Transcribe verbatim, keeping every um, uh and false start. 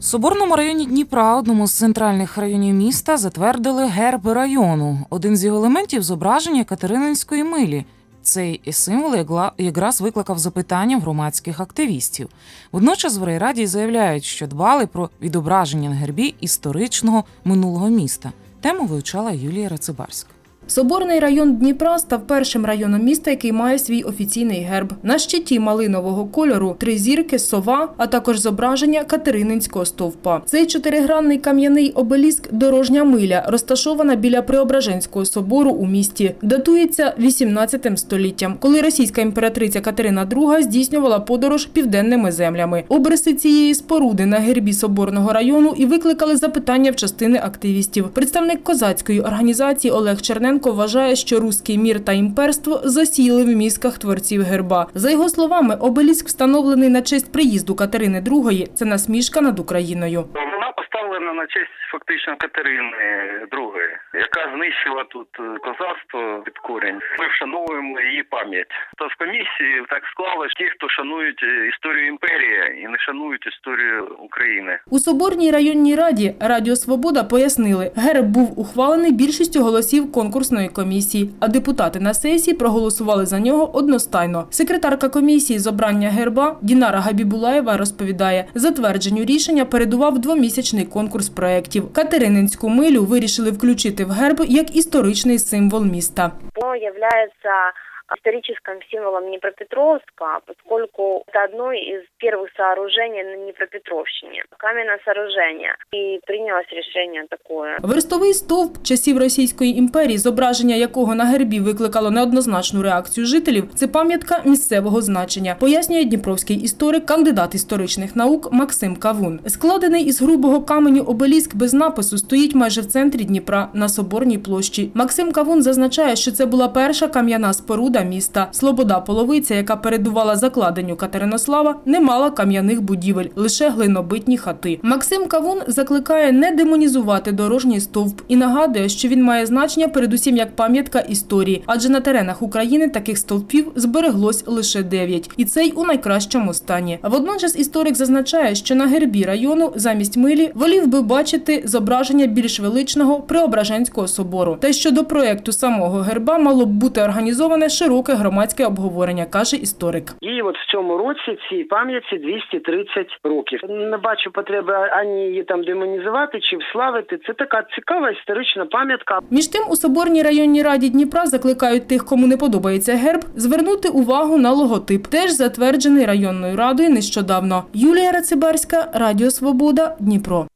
В Соборному районі Дніпра, одному з центральних районів міста, затвердили герб району. Один з його елементів – зображення Катерининської милі. Цей символ якраз викликав запитання в громадських активістів. Водночас в райраді заявляють, що дбали про відображення на гербі історичного минулого міста. Тему вивчала Юлія Рацибарська. Соборний район Дніпра став першим районом міста, який має свій офіційний герб. На щиті малинового кольору три зірки, сова, а також зображення Катерининського стовпа. Цей чотиригранний кам'яний обеліск «Дорожня миля» розташована біля Преображенського собору у місті. Датується вісімнадцятим століттям, коли російська імператриця Катерина Друга здійснювала подорож південними землями. Обриси цієї споруди на гербі Соборного району і викликали запитання в частини активістів. Представник козацької організації Олег Черненко вважає, що руський мір та імперство засіяли в мізках творців герба. За його словами, обеліск, встановлений на честь приїзду Катерини Другої, це насмішка над Україною. Вона поставлена на честь фактично Катерини Другої, яка знищила тут козацтво під корінь. Ми вшановуємо її пам'ять. Та в комісії так склалось ті, хто шанують історію імперії і не шанують історію України. У Соборній районній раді Радіо Свобода пояснили, герб був ухвалений більшістю голосів конкурсної комісії, а депутати на сесії проголосували за нього одностайно. Секретарка комісії з обрання герба Дінара Габібулаєва розповідає, затвердженню рішення передував двомісячний конкурс проєктів. Катерининську милю вирішили включити в герб як історичний символ міста. Воно являється историческим символом Днепропетровска, поскольку это одно из первых сооружений на Днепропетровщине. Каменное сооружение. И принялось решение такое. Верстовий стовп часів Російської імперії, зображення якого на гербі викликало неоднозначну реакцію жителів, це пам'ятка місцевого значення, пояснює дніпровський історик, кандидат історичних наук Максим Кавун. Складений із грубого каменю обеліск без напису стоїть майже в центрі Дніпра, на Соборній площі. Максим Кавун зазначає, що це була перша кам'яна споруда міста. Слобода Половиця, яка передувала закладенню Катеринослава, не мала кам'яних будівель, лише глинобитні хати. Максим Кавун закликає не демонізувати дорожній стовп і нагадує, що він має значення передусім як пам'ятка історії, адже на теренах України таких стовпів збереглось лише дев'ять. І цей у найкращому стані. Водночас історик зазначає, що на гербі району замість милі волів би бачити зображення більш величного Преображенського собору. Та що до проєкту самого герба мало б бути організоване широке громадське обговорення, каже історик. І от в цьому році цій пам'ятці двісті тридцять років. Не бачу потреби ані її там демонізувати чи вславити. Це така цікава історична пам'ятка. Між тим, у Соборній районній раді Дніпра закликають тих, кому не подобається герб, звернути увагу на логотип, теж затверджений районною радою нещодавно. Юлія Рацибарська, Радіо Свобода, Дніпро.